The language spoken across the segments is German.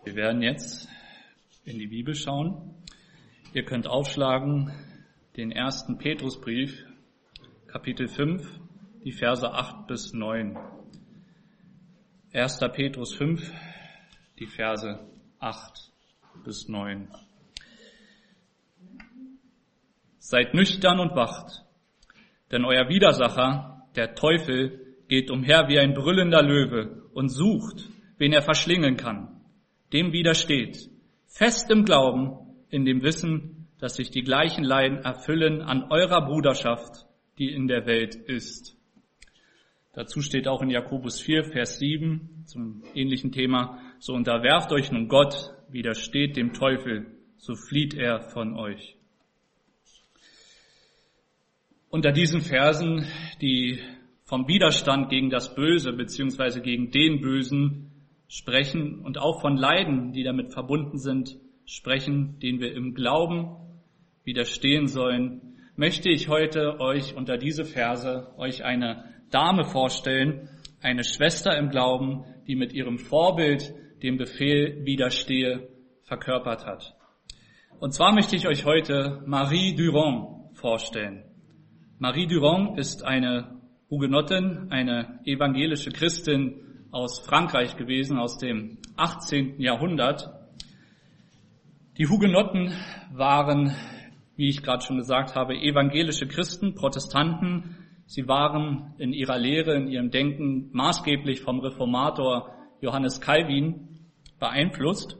Wir werden jetzt in die Bibel schauen. Ihr könnt aufschlagen den 1. Petrusbrief, Kapitel 5, die Verse 8 bis 9. 1. Petrus 5, die Verse 8 bis 9. Seid nüchtern und wacht, denn euer Widersacher, der Teufel, geht umher wie ein brüllender Löwe und sucht, wen er verschlingen kann. Dem widersteht, fest im Glauben, in dem Wissen, dass sich die gleichen Leiden erfüllen an eurer Bruderschaft, die in der Welt ist. Dazu steht auch in Jakobus 4, Vers 7 zum ähnlichen Thema: So unterwerft euch nun Gott, widersteht dem Teufel, so flieht er von euch. Unter diesen Versen, die vom Widerstand gegen das Böse bzw. gegen den Bösen sprechen und auch von Leiden, die damit verbunden sind, sprechen, denen wir im Glauben widerstehen sollen, möchte ich heute euch unter diese Verse euch eine Dame vorstellen, eine Schwester im Glauben, die mit ihrem Vorbild dem Befehl widerstehe verkörpert hat. Und zwar möchte ich euch heute Marie Durand vorstellen. Marie Durand ist eine Hugenottin, eine evangelische Christin aus Frankreich gewesen, aus dem 18. Jahrhundert. Die Hugenotten waren, wie ich gerade schon gesagt habe, evangelische Christen, Protestanten. Sie waren in ihrer Lehre, in ihrem Denken maßgeblich vom Reformator Johannes Calvin beeinflusst.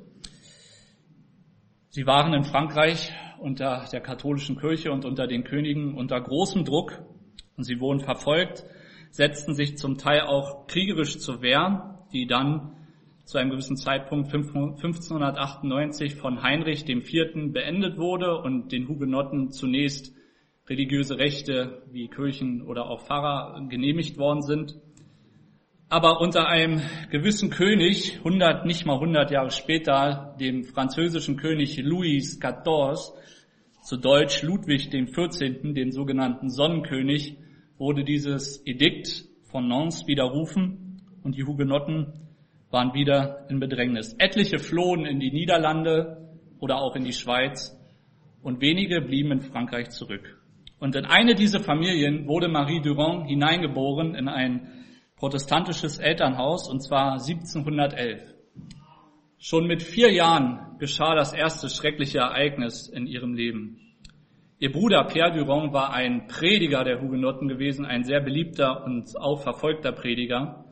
Sie waren in Frankreich unter der katholischen Kirche und unter den Königen unter großem Druck und sie wurden verfolgt, setzten sich zum Teil auch kriegerisch zur Wehr, die dann zu einem gewissen Zeitpunkt 1598 von Heinrich IV. Beendet wurde und den Hugenotten zunächst religiöse Rechte wie Kirchen oder auch Pfarrer genehmigt worden sind. Aber unter einem gewissen König, nicht mal 100 Jahre später, dem französischen König Louis XIV., zu Deutsch Ludwig XIV., dem sogenannten Sonnenkönig, wurde dieses Edikt von Nantes widerrufen und die Hugenotten waren wieder in Bedrängnis. Etliche flohen in die Niederlande oder auch in die Schweiz und wenige blieben in Frankreich zurück. Und in eine dieser Familien wurde Marie Durand hineingeboren in ein protestantisches Elternhaus, und zwar 1711. Schon mit 4 Jahren geschah das erste schreckliche Ereignis in ihrem Leben. Ihr Bruder Pierre Durand war ein Prediger der Hugenotten gewesen, ein sehr beliebter und auch verfolgter Prediger.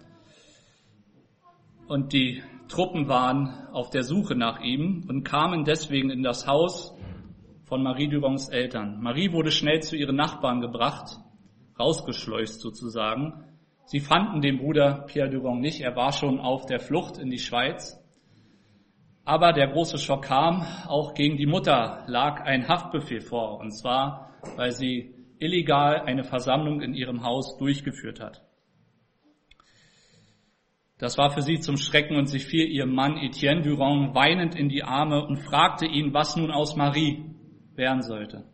Und die Truppen waren auf der Suche nach ihm und kamen deswegen in das Haus von Marie Durands Eltern. Marie wurde schnell zu ihren Nachbarn gebracht, rausgeschleust sozusagen. Sie fanden den Bruder Pierre Durand nicht, er war schon auf der Flucht in die Schweiz. Aber der große Schock kam, auch gegen die Mutter lag ein Haftbefehl vor, und zwar, weil sie illegal eine Versammlung in ihrem Haus durchgeführt hat. Das war für sie zum Schrecken und sie fiel ihrem Mann Etienne Durand weinend in die Arme und fragte ihn, was nun aus Marie werden sollte.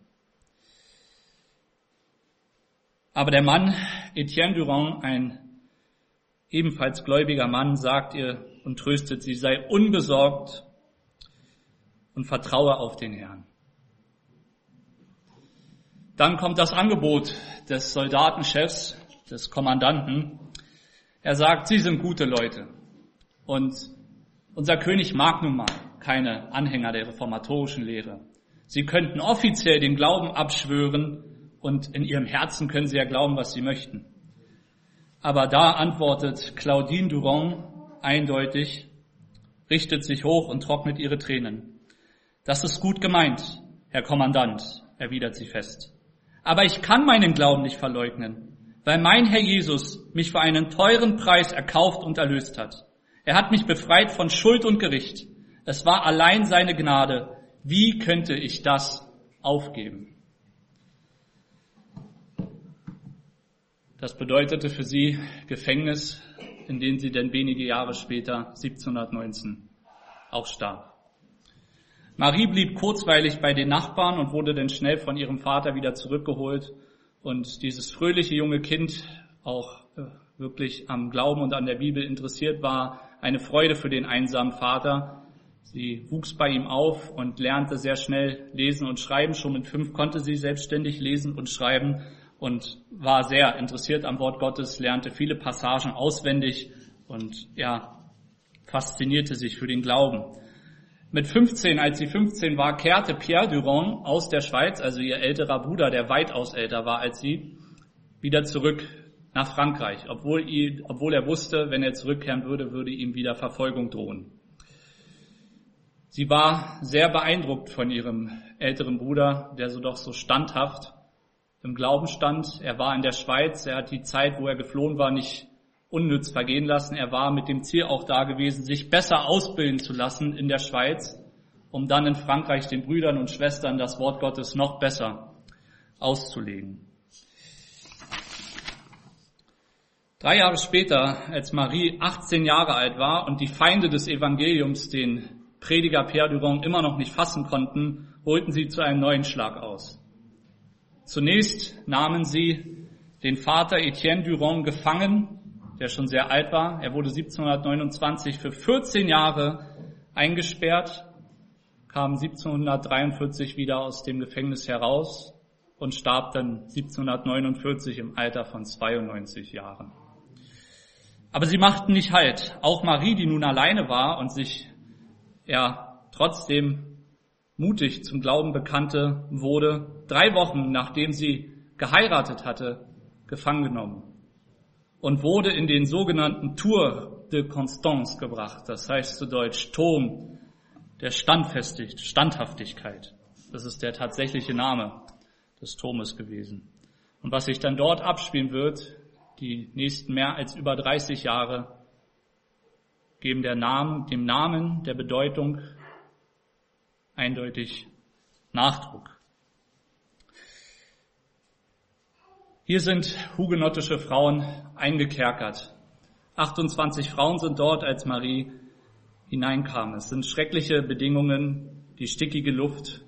Aber der Mann, Etienne Durand, ein ebenfalls gläubiger Mann, sagt ihr und tröstet sie, sei unbesorgt und vertraue auf den Herrn. Dann kommt das Angebot des Soldatenchefs, des Kommandanten. Er sagt, sie sind gute Leute und unser König mag nun mal keine Anhänger der reformatorischen Lehre. Sie könnten offiziell den Glauben abschwören und in ihrem Herzen können sie ja glauben, was sie möchten. Aber da antwortet Claudine Durand eindeutig, richtet sich hoch und trocknet ihre Tränen. Das ist gut gemeint, Herr Kommandant, erwidert sie fest. Aber ich kann meinen Glauben nicht verleugnen, weil mein Herr Jesus mich für einen teuren Preis erkauft und erlöst hat. Er hat mich befreit von Schuld und Gericht. Es war allein seine Gnade. Wie könnte ich das aufgeben? Das bedeutete für sie Gefängnis, in dem sie dann wenige Jahre später, 1719, auch starb. Marie blieb kurzweilig bei den Nachbarn und wurde dann schnell von ihrem Vater wieder zurückgeholt. Und dieses fröhliche junge Kind, auch wirklich am Glauben und an der Bibel interessiert war, eine Freude für den einsamen Vater, Sie wuchs bei ihm auf und lernte sehr schnell lesen und schreiben. Schon mit 5 konnte sie selbstständig lesen und schreiben und war sehr interessiert am Wort Gottes, lernte viele Passagen auswendig und faszinierte sich für den Glauben. Mit 15, als sie 15 war, kehrte Pierre Durand aus der Schweiz, also ihr älterer Bruder, der weitaus älter war als sie, wieder zurück nach Frankreich, obwohl er wusste, wenn er zurückkehren würde, würde ihm wieder Verfolgung drohen. Sie war sehr beeindruckt von ihrem älteren Bruder, der so doch so standhaft im Glauben stand. Er war in der Schweiz, er hat die Zeit, wo er geflohen war, nicht unnütz vergehen lassen. Er war mit dem Ziel auch da gewesen, sich besser ausbilden zu lassen in der Schweiz, um dann in Frankreich den Brüdern und Schwestern das Wort Gottes noch besser auszulegen. 3 Jahre später, als Marie 18 Jahre alt war und die Feinde des Evangeliums den Prediger Pierre Durand immer noch nicht fassen konnten, holten sie zu einem neuen Schlag aus. Zunächst nahmen sie den Vater Etienne Durand gefangen, der schon sehr alt war. Er wurde 1729 für 14 Jahre eingesperrt, kam 1743 wieder aus dem Gefängnis heraus und starb dann 1749 im Alter von 92 Jahren. Aber sie machten nicht Halt. Auch Marie, die nun alleine war und sich trotzdem mutig zum Glauben bekannte, wurde 3 Wochen, nachdem sie geheiratet hatte, gefangen genommen und wurde in den sogenannten Tour de Constance gebracht. Das heißt zu Deutsch Turm der Standhaftigkeit. Das ist der tatsächliche Name des Turmes gewesen. Und was sich dann dort abspielen wird, die nächsten mehr als über 30 Jahre, geben dem Namen, der Bedeutung eindeutig Nachdruck. Hier sind hugenottische Frauen eingekerkert. 28 Frauen sind dort, als Marie hineinkam. Es sind schreckliche Bedingungen, die stickige Luft,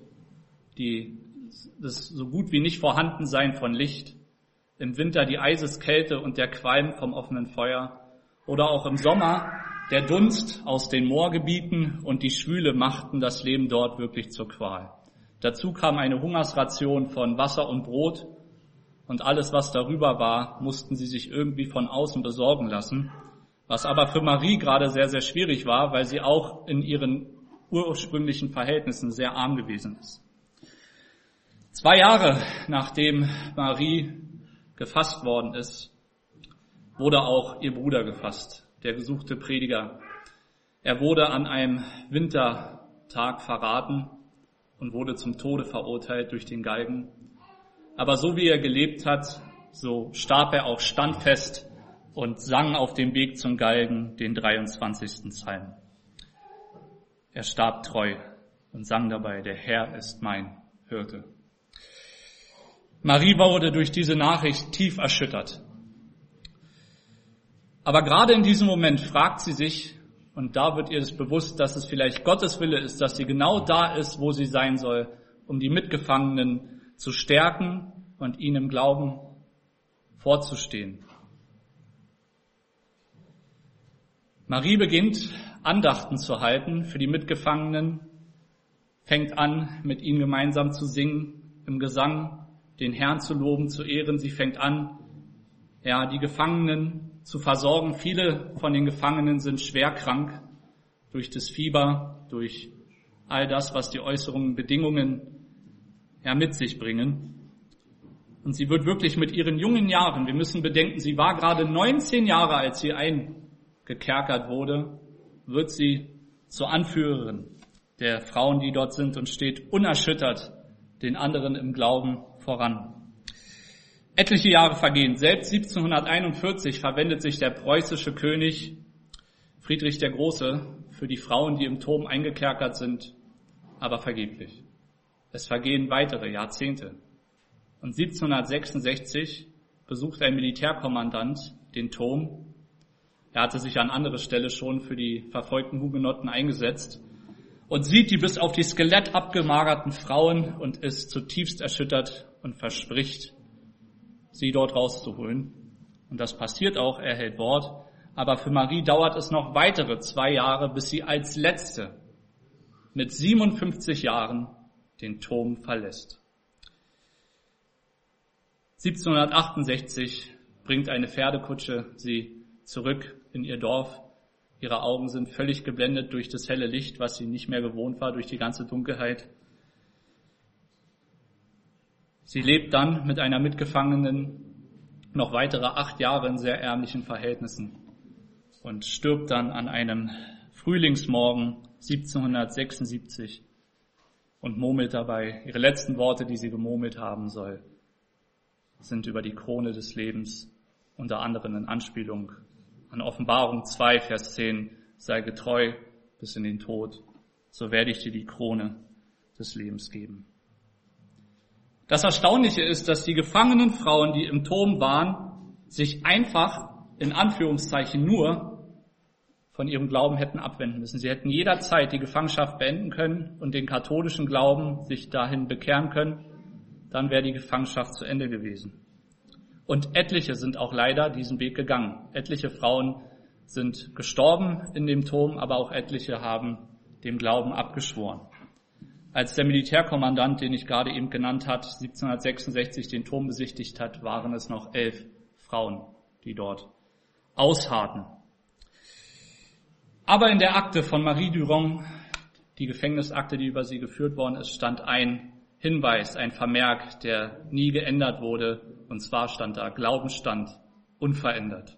das so gut wie nicht Vorhandensein von Licht, im Winter die Eiseskälte und der Qualm vom offenen Feuer oder auch im Sommer der Dunst aus den Moorgebieten und die Schwüle machten das Leben dort wirklich zur Qual. Dazu kam eine Hungersration von Wasser und Brot und alles, was darüber war, mussten sie sich irgendwie von außen besorgen lassen, was aber für Marie gerade sehr, sehr schwierig war, weil sie auch in ihren ursprünglichen Verhältnissen sehr arm gewesen ist. 2 Jahre nachdem Marie gefasst worden ist, wurde auch ihr Bruder gefasst, der gesuchte Prediger. Er wurde an einem Wintertag verraten und wurde zum Tode verurteilt durch den Galgen. Aber so wie er gelebt hat, so starb er auch standfest und sang auf dem Weg zum Galgen den 23. Psalm. Er starb treu und sang dabei, der Herr ist mein Hirte. Marie wurde durch diese Nachricht tief erschüttert. Aber gerade in diesem Moment fragt sie sich, und da wird ihr es bewusst, dass es vielleicht Gottes Wille ist, dass sie genau da ist, wo sie sein soll, um die Mitgefangenen zu stärken und ihnen im Glauben vorzustehen. Marie beginnt, Andachten zu halten für die Mitgefangenen, fängt an, mit ihnen gemeinsam zu singen, im Gesang, den Herrn zu loben, zu ehren. Sie fängt an, die Gefangenen zu versorgen. Viele von den Gefangenen sind schwer krank durch das Fieber, durch all das, was die äußeren Bedingungen mit sich bringen. Und sie wird wirklich mit ihren jungen Jahren, wir müssen bedenken, sie war gerade 19 Jahre, als sie eingekerkert wurde, wird sie zur Anführerin der Frauen, die dort sind, und steht unerschüttert den anderen im Glauben voran. Etliche Jahre vergehen. Selbst 1741 verwendet sich der preußische König Friedrich der Große für die Frauen, die im Turm eingekerkert sind, aber vergeblich. Es vergehen weitere Jahrzehnte. Und 1766 besucht ein Militärkommandant den Turm. Er hatte sich an anderer Stelle schon für die verfolgten Hugenotten eingesetzt und sieht die bis auf die Skelett abgemagerten Frauen und ist zutiefst erschüttert und verspricht, sie dort rauszuholen. Und das passiert auch, er hält Wort. Aber für Marie dauert es noch weitere 2 Jahre, bis sie als Letzte mit 57 Jahren den Turm verlässt. 1768 bringt eine Pferdekutsche sie zurück in ihr Dorf. Ihre Augen sind völlig geblendet durch das helle Licht, was sie nicht mehr gewohnt war, durch die ganze Dunkelheit. Sie lebt dann mit einer Mitgefangenen noch weitere 8 Jahre in sehr ärmlichen Verhältnissen und stirbt dann an einem Frühlingsmorgen 1776 und murmelt dabei, ihre letzten Worte, die sie gemurmelt haben soll, sind über die Krone des Lebens, unter anderem in Anspielung an Offenbarung 2, Vers 10, sei getreu bis in den Tod, so werde ich dir die Krone des Lebens geben. Das Erstaunliche ist, dass die gefangenen Frauen, die im Turm waren, sich einfach, in Anführungszeichen nur, von ihrem Glauben hätten abwenden müssen. Sie hätten jederzeit die Gefangenschaft beenden können und den katholischen Glauben sich dahin bekehren können. Dann wäre die Gefangenschaft zu Ende gewesen. Und etliche sind auch leider diesen Weg gegangen. Etliche Frauen sind gestorben in dem Turm, aber auch etliche haben dem Glauben abgeschworen. Als der Militärkommandant, den ich gerade eben genannt habe, 1766 den Turm besichtigt hat, waren es noch 11 Frauen, die dort ausharrten. Aber in der Akte von Marie Durand, die Gefängnisakte, die über sie geführt worden ist, stand ein Hinweis, ein Vermerk, der nie geändert wurde. Und zwar stand da, Glaubensstand unverändert.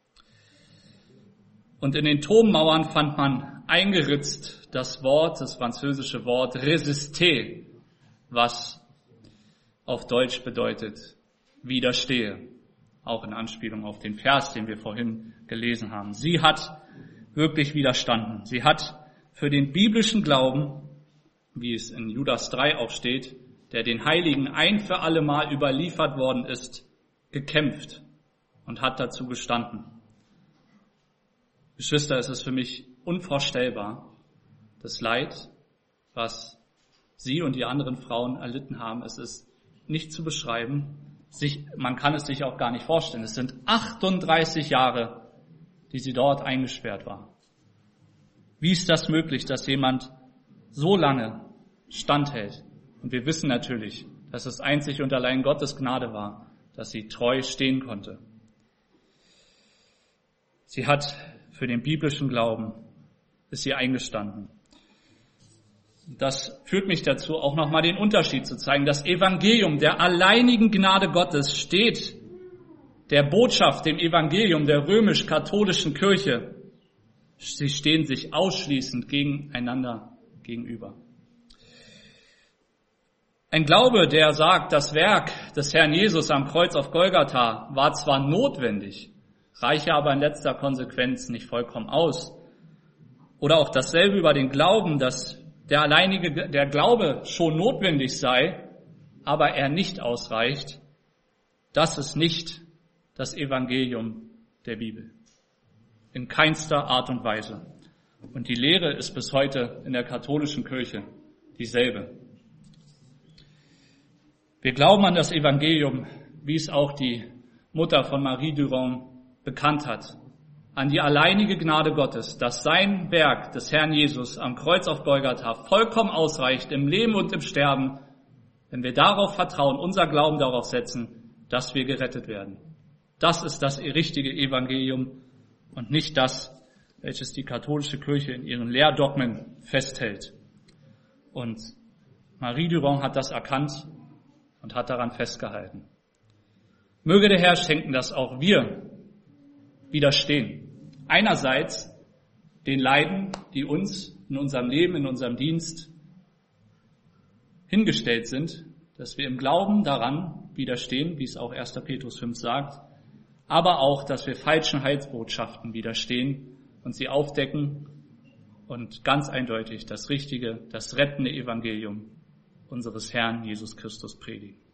Und in den Turmmauern fand man eingeritzt das Wort, das französische Wort résister, was auf Deutsch bedeutet, widerstehe. Auch in Anspielung auf den Vers, den wir vorhin gelesen haben. Sie hat wirklich widerstanden. Sie hat für den biblischen Glauben, wie es in Judas 3 auch steht, der den Heiligen ein für alle Mal überliefert worden ist, gekämpft und hat dazu gestanden. Geschwister, es ist für mich unvorstellbar, das Leid, was Sie und die anderen Frauen erlitten haben, es ist nicht zu beschreiben. Man kann es sich auch gar nicht vorstellen. Es sind 38 Jahre, die sie dort eingesperrt war. Wie ist das möglich, dass jemand so lange standhält? Und wir wissen natürlich, dass es einzig und allein Gottes Gnade war, dass sie treu stehen konnte. Sie hat für den biblischen Glauben, ist sie eingestanden. Das führt mich dazu, auch nochmal den Unterschied zu zeigen. Das Evangelium der alleinigen Gnade Gottes steht der Botschaft, dem Evangelium der römisch-katholischen Kirche. Sie stehen sich ausschließend gegeneinander gegenüber. Ein Glaube, der sagt, das Werk des Herrn Jesus am Kreuz auf Golgatha war zwar notwendig, reiche aber in letzter Konsequenz nicht vollkommen aus. Oder auch dasselbe über den Glauben, dass der Glaube schon notwendig sei, aber er nicht ausreicht. Das ist nicht das Evangelium der Bibel. In keinster Art und Weise. Und die Lehre ist bis heute in der katholischen Kirche dieselbe. Wir glauben an das Evangelium, wie es auch die Mutter von Marie Durand bekannt hat, an die alleinige Gnade Gottes, dass sein Werk des Herrn Jesus am Kreuz auf Golgatha vollkommen ausreicht, im Leben und im Sterben, wenn wir darauf vertrauen, unser Glauben darauf setzen, dass wir gerettet werden. Das ist das richtige Evangelium und nicht das, welches die katholische Kirche in ihren Lehrdogmen festhält. Und Marie Durand hat das erkannt und hat daran festgehalten. Möge der Herr schenken, dass auch wir widerstehen. Einerseits den Leiden, die uns in unserem Leben, in unserem Dienst hingestellt sind, dass wir im Glauben daran widerstehen, wie es auch 1. Petrus 5 sagt, aber auch, dass wir falschen Heilsbotschaften widerstehen und sie aufdecken und ganz eindeutig das richtige, das rettende Evangelium unseres Herrn Jesus Christus predigen.